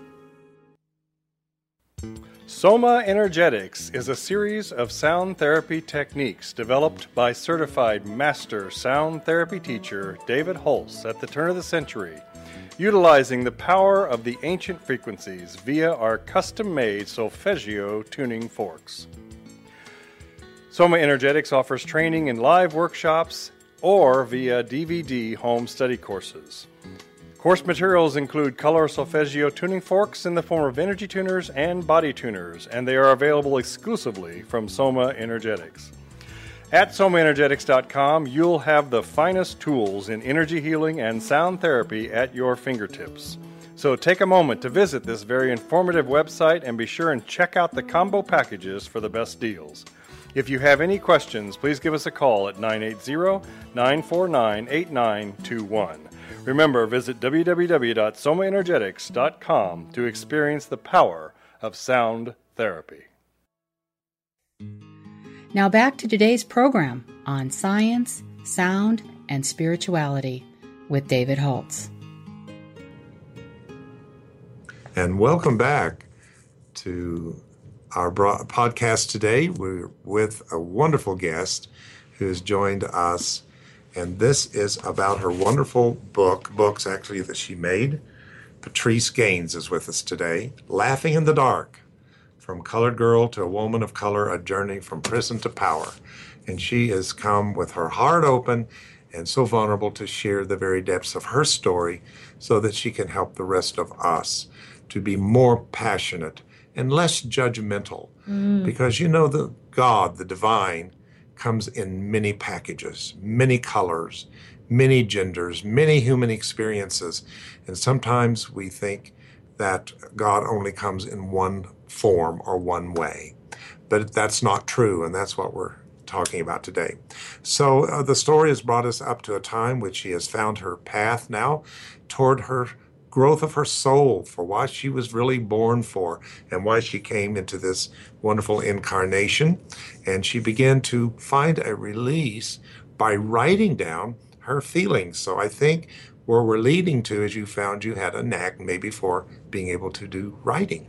Soma Energetics is a series of sound therapy techniques developed by certified master sound therapy teacher David Holtz at the turn of the century, utilizing the power of the ancient frequencies via our custom-made solfeggio tuning forks. Soma Energetics offers training in live workshops or via D V D home study courses. Course materials include color solfeggio tuning forks in the form of energy tuners and body tuners, and they are available exclusively from Soma Energetics. At soma energetics dot com, you'll have the finest tools in energy healing and sound therapy at your fingertips. So take a moment to visit this very informative website and be sure and check out the combo packages for the best deals. If you have any questions, please give us a call at nine eight zero, nine four nine, eight nine two one. Remember, visit w w w dot soma energetics dot com to experience the power of sound therapy. Now back to today's program on science, sound, and spirituality with David Holtz. And welcome back to our broad podcast today. We're with a wonderful guest who has joined us, and this is about her wonderful book, books actually that she made. Patrice Gaines is with us today. Laughing in the Dark, From Colored Girl to a Woman of Color, A Journey from Prison to Power. And she has come with her heart open and so vulnerable to share the very depths of her story so that she can help the rest of us to be more passionate and less judgmental, mm. because you know the God, the divine, comes in many packages, many colors, many genders, many human experiences, and sometimes we think that God only comes in one form or one way, but that's not true, and that's what we're talking about today. So uh, the story has brought us up to a time which she has found her path now toward her growth of her soul, for what she was really born for and why she came into this wonderful incarnation. And she began to find a release by writing down her feelings. So I think where we're leading to is you found you had a knack maybe for being able to do writing.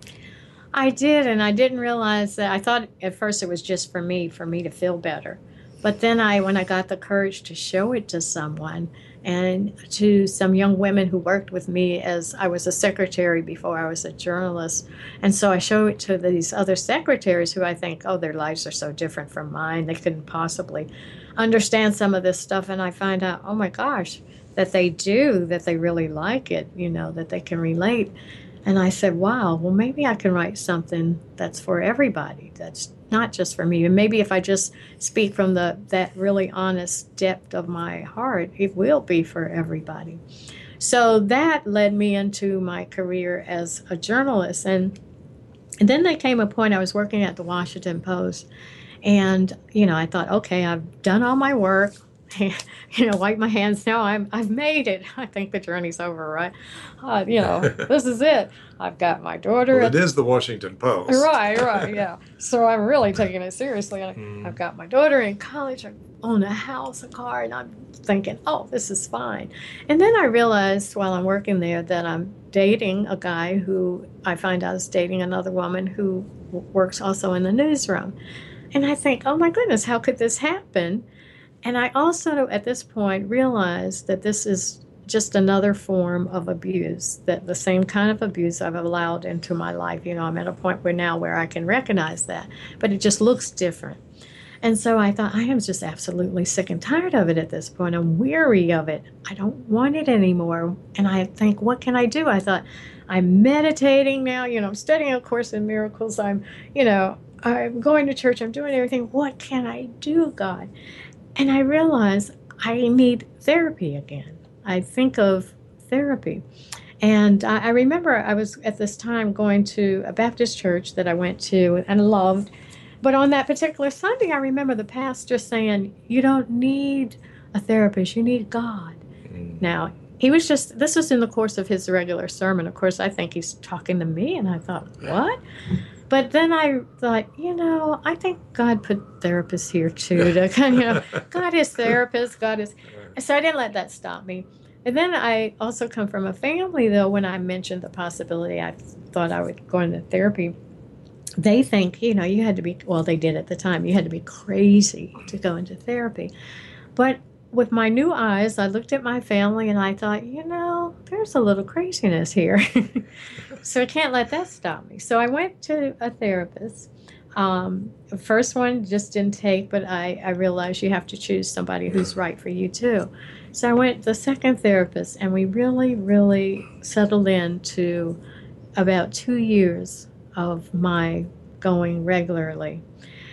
I did, and I didn't realize that. I thought at first it was just for me, for me to feel better. But then I, when I got the courage to show it to someone, and to some young women who worked with me as I was a secretary before I was a journalist. And so I show it to these other secretaries who I think, oh, their lives are so different from mine. They couldn't possibly understand some of this stuff. And I find out, oh my gosh, that they do, that they really like it, you know, that they can relate. And I said, wow, well, maybe I can write something that's for everybody, that's not just for me. And maybe if I just speak from the that really honest depth of my heart, it will be for everybody. So that led me into my career as a journalist. And, and then there came a point I was working at the Washington Post. And, you know, I thought, okay, I've done all my work. You know, wipe my hands now. I'm, I've made it. I think the journey's over, right? Uh, you know, this is it. I've got my daughter. Well, it is the Washington Post. Right, right, yeah. So I'm really taking it seriously. Mm. I've got my daughter in college. I own a house, a car, and I'm thinking, oh, this is fine. And then I realized while I'm working there that I'm dating a guy who I find out is dating another woman who works also in the newsroom. And I think, oh my goodness, how could this happen? And I also, at this point, realized that this is just another form of abuse, that the same kind of abuse I've allowed into my life. You know, I'm at a point where now where I can recognize that, but it just looks different. And so I thought, I am just absolutely sick and tired of it at this point. I'm weary of it. I don't want it anymore. And I think, what can I do? I thought, I'm meditating now. You know, I'm studying A Course in Miracles. I'm, you know, I'm going to church. I'm doing everything. What can I do, God? And I realized I need therapy again. I think of therapy. And I, I remember I was at this time going to a Baptist church that I went to and loved. But on that particular Sunday, I remember the pastor saying, you don't need a therapist, you need God. Mm. Now, he was just, this was in the course of his regular sermon. Of course, I think he's talking to me, and I thought, what? But then I thought, you know, I think God put therapists here too. To kind of, you know, God is therapist, God is. So I didn't let that stop me. And then I also come from a family, though, when I mentioned the possibility, I thought I would go into therapy. They think, you know, you had to be, well, they did at the time, you had to be crazy to go into therapy. But with my new eyes, I looked at my family and I thought, you know, there's a little craziness here. So I can't let that stop me. So I went to a therapist. Um, the first one just didn't take, but I, I realized you have to choose somebody who's right for you too. So I went to the second therapist, and we really, really settled into about two years of my going regularly.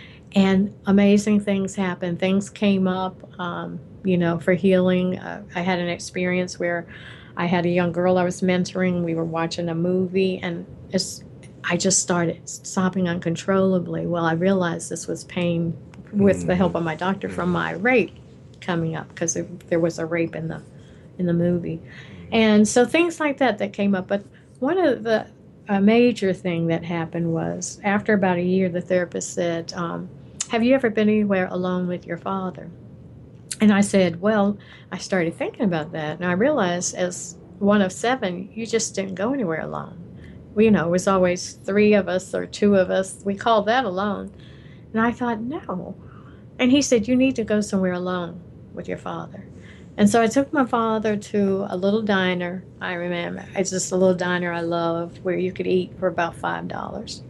And amazing things happened. Things came up, um, you know, for healing. Uh, I had an experience where I had a young girl I was mentoring. We were watching a movie, and it's, I just started sobbing uncontrollably. Well, I realized this was pain with the help of my doctor from my rape coming up, because there was a rape in the in the movie. And so things like that that came up. But one of the a major thing that happened was, after about a year, the therapist said, um, have you ever been anywhere alone with your father? And I said, well, I started thinking about that, and I realized as one of seven, you just didn't go anywhere alone. We, you know, it was always three of us or two of us. We called that alone. And I thought, no. And he said, you need to go somewhere alone with your father. And so I took my father to a little diner. I remember, it's just a little diner I loved, where you could eat for about five dollars.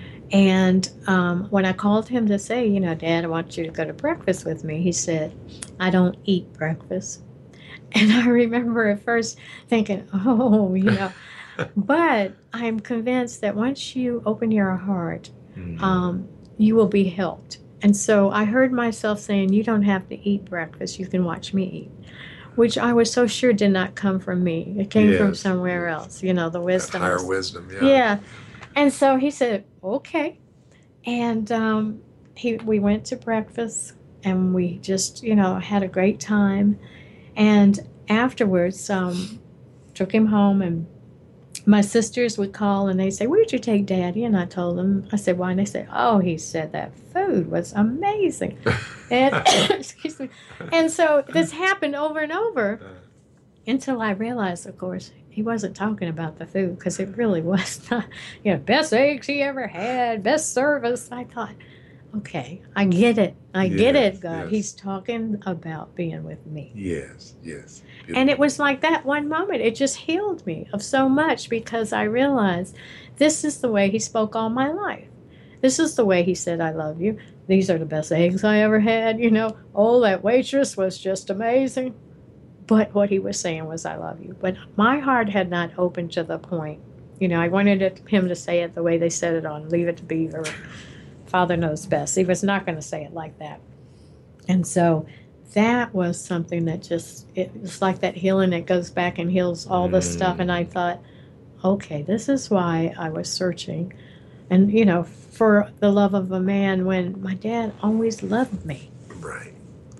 And um, when I called him to say, you know, Dad, I want you to go to breakfast with me, he said, I don't eat breakfast. And I remember at first thinking, oh, you know, but I'm convinced that once you open your heart, mm-hmm. um, you will be helped. And so I heard myself saying, you don't have to eat breakfast, you can watch me eat, which I was so sure did not come from me. It came yes. from somewhere else, you know, the wisdom. That higher wisdom, yeah. Yeah. And so he said, okay. And um, he, we went to breakfast, and we just, you know, had a great time. And afterwards, um, took him home, and my sisters would call, and they'd say, where'd you take Daddy? And I told them, I said, why? And they said, oh, he said that food was amazing. And, excuse me. And so this happened over and over until I realized, of course, he wasn't talking about the food, because it really was not, you know, best eggs he ever had, best service. I thought, okay, I get it. I yes, get it, God. Yes. He's talking about being with me. Yes, yes. Beautiful. And it was like that one moment. It just healed me of so much, because I realized this is the way he spoke all my life. This is the way he said, I love you. These are the best eggs I ever had. You know, oh, that waitress was just amazing. But what he was saying was, I love you. But my heart had not opened to the point. You know, I wanted it, him to say it the way they said it on Leave It to Beaver. Father knows best. He was not going to say it like that. And so that was something that just, it was like that healing that goes back and heals all mm. this stuff. And I thought, okay, this is why I was searching. And, you know, for the love of a man, when my dad always loved me. Right.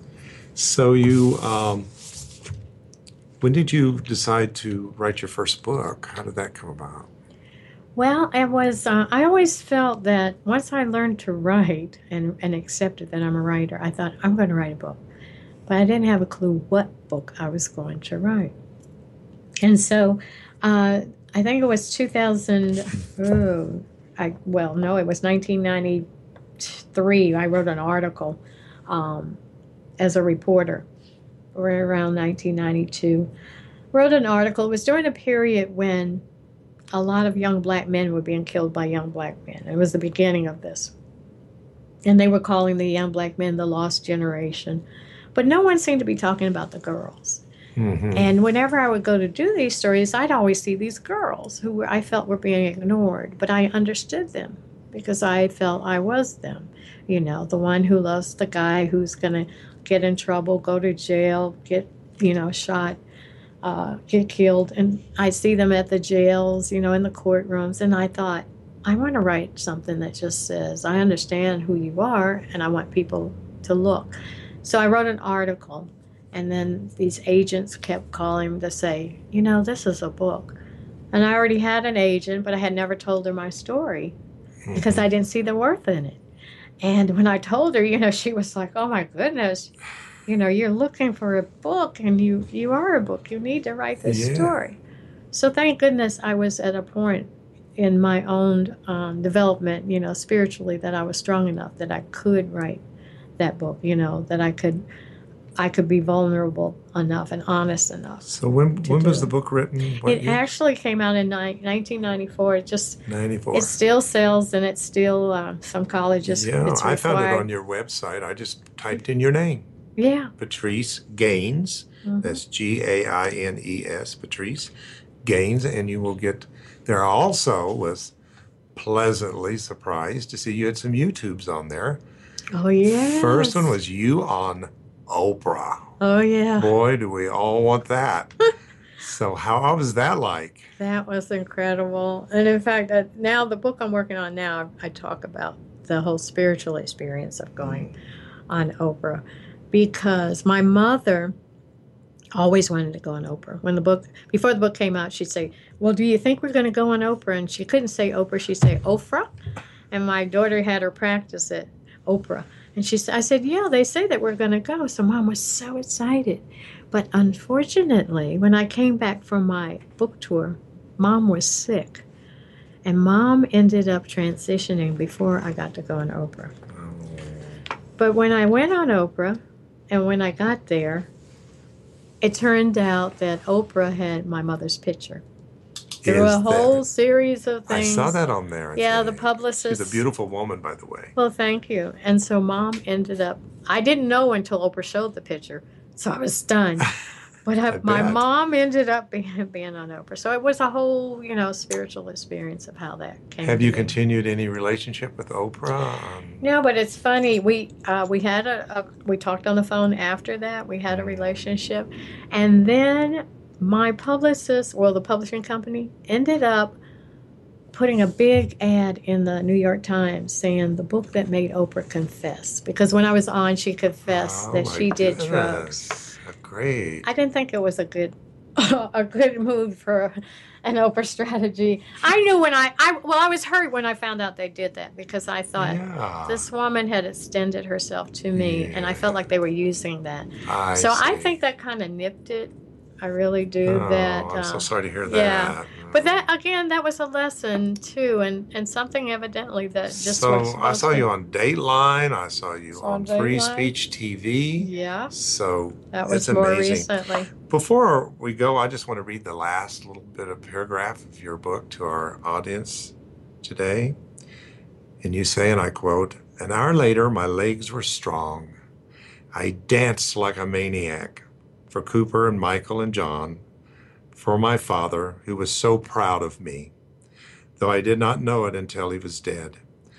So you, um, when did you decide to write your first book? How did that come about? Well, it was, uh, I always felt that once I learned to write and, and accepted that I'm a writer, I thought, I'm going to write a book. But I didn't have a clue what book I was going to write. And so uh, I think it was two thousand, oh, I, well, no, it was nineteen ninety, three, I wrote an article um, as a reporter right around nineteen ninety-two. Wrote an article. It was during a period when a lot of young black men were being killed by young black men. It was the beginning of this. And they were calling the young black men the lost generation. But no one seemed to be talking about the girls. Mm-hmm. And whenever I would go to do these stories, I'd always see these girls who were, I felt were being ignored. But I understood them because I felt I was them. You know, the one who loves the guy who's going to get in trouble, go to jail, get, you know, shot, uh, get killed. And I see them at the jails, you know, in the courtrooms. And I thought, I want to write something that just says, I understand who you are, and I want people to look. So I wrote an article, and then these agents kept calling to say, you know, this is a book. And I already had an agent, but I had never told her my story because I didn't see the worth in it. And when I told her, you know, she was like, oh, my goodness, you know, you're looking for a book, and you, you are a book. You need to write this yeah. story. So thank goodness I was at a point in my own um, development, you know, spiritually, that I was strong enough that I could write that book, you know, that I could I could be vulnerable enough and honest enough. So when when was it. the book written? What it year? Actually came out in ni- nineteen ninety-four. It just ninety-four. It still sells, and it's still uh, some colleges. Yeah, it's I found it on your website. I just typed in your name. Yeah. Patrice Gaines. Mm-hmm. That's G A I N E S. Patrice Gaines, and you will get. There also was pleasantly surprised to see you had some YouTubes on there. Oh, yeah. First one was you on Oprah. Oh, yeah. Boy, do we all want that. So how, how was that like? That was incredible. And in fact, uh, now the book I'm working on now, I talk about the whole spiritual experience of going on Oprah. Because my mother always wanted to go on Oprah. When the book, before the book came out, she'd say, well, do you think we're going to go on Oprah? And she couldn't say Oprah, she'd say Ofra. And my daughter had her practice at Oprah. And she said, I said, yeah, they say that we're going to go. So Mom was so excited. But unfortunately, when I came back from my book tour, Mom was sick. And Mom ended up transitioning before I got to go on Oprah. But when I went on Oprah, and when I got there, it turned out that Oprah had my mother's picture. There were a whole that, series of things. I saw that on there. I yeah, think. The publicist. She's a beautiful woman, by the way. Well, thank you. And so Mom ended up, I didn't know until Oprah showed the picture, so I was stunned. But I, I my bet. Mom ended up being, being on Oprah. So it was a whole, you know, spiritual experience of how that came Have you me. continued any relationship with Oprah? Um, no, but it's funny. We uh, we had a, a, we talked on the phone after that. We had a relationship. And then my publicist, well, the publishing company, ended up putting a big ad in the New York Times saying the book that made Oprah confess. Because when I was on, she confessed oh that she did goodness. drugs. Great. I didn't think it was a good a good move for an Oprah strategy. I knew when I, I well, I was hurt when I found out they did that because I thought yeah. this woman had extended herself to me, yeah. and I felt like they were using that. I so see. I think that kind of nipped it. I really do. Oh, that. I'm um, so sorry to hear that. Yeah. But that, again, that was a lesson, too, and, and something evidently that just So was I saw you on Dateline. I saw you saw on Dateline. Free Speech T V. Yeah. So that was it's more amazing. recently. Before we go, I just want to read the last little bit of paragraph of your book to our audience today. And you say, and I quote, "An hour later, my legs were strong. I danced like a maniac for Cooper and Michael and John, for my father, who was so proud of me, though I did not know it until he was dead.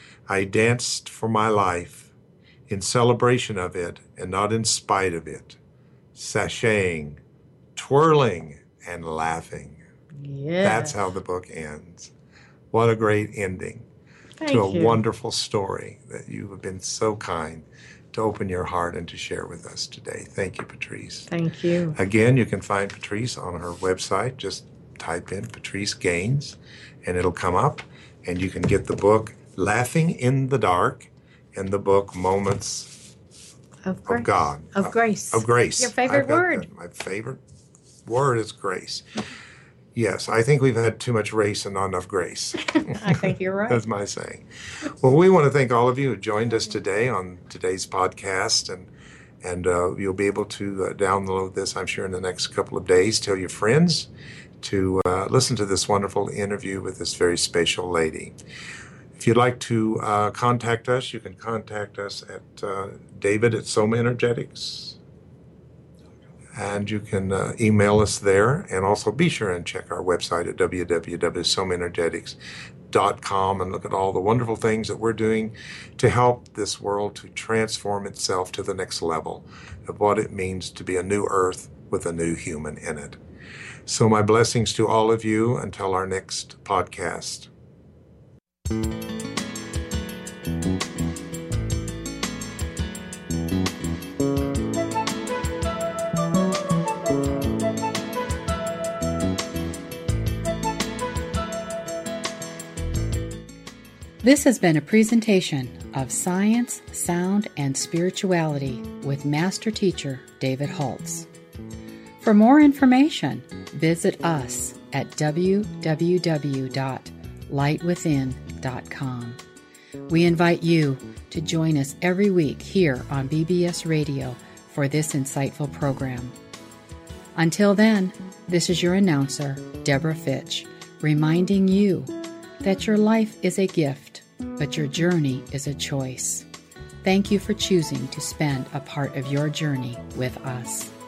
I danced for my life, in celebration of it, and not in spite of it, sashaying, twirling, and laughing." Yeah. That's how the book ends. What a great ending Thank to a you. wonderful story that you have been so kind to open your heart and to share with us today. Thank you, Patrice. Thank you. Again, you can find Patrice on her website. Just type in Patrice Gaines, and it'll come up. And you can get the book Laughing in the Dark and the book Moments Of, grace. of God. Of grace. Of grace. Your favorite I've got word. that. My favorite word is grace. Yes, I think we've had too much race and not enough grace. I think you're right. That's my saying. Well, we want to thank all of you who joined us today on today's podcast, and and uh, you'll be able to uh, download this, I'm sure, in the next couple of days. Tell your friends to uh, listen to this wonderful interview with this very special lady. If you'd like to uh, contact us, you can contact us at uh, David at Soma Energetics. And you can uh, email us there. And also be sure and check our website at w w w dot soma energetics dot com and look at all the wonderful things that we're doing to help this world to transform itself to the next level of what it means to be a new earth with a new human in it. So my blessings to all of you until our next podcast. This has been a presentation of Science, Sound, and Spirituality with Master Teacher David Holtz. For more information, visit us at w w w dot light within dot com. We invite you to join us every week here on B B S Radio for this insightful program. Until then, this is your announcer, Deborah Fitch, reminding you that your life is a gift, but your journey is a choice. Thank you for choosing to spend a part of your journey with us.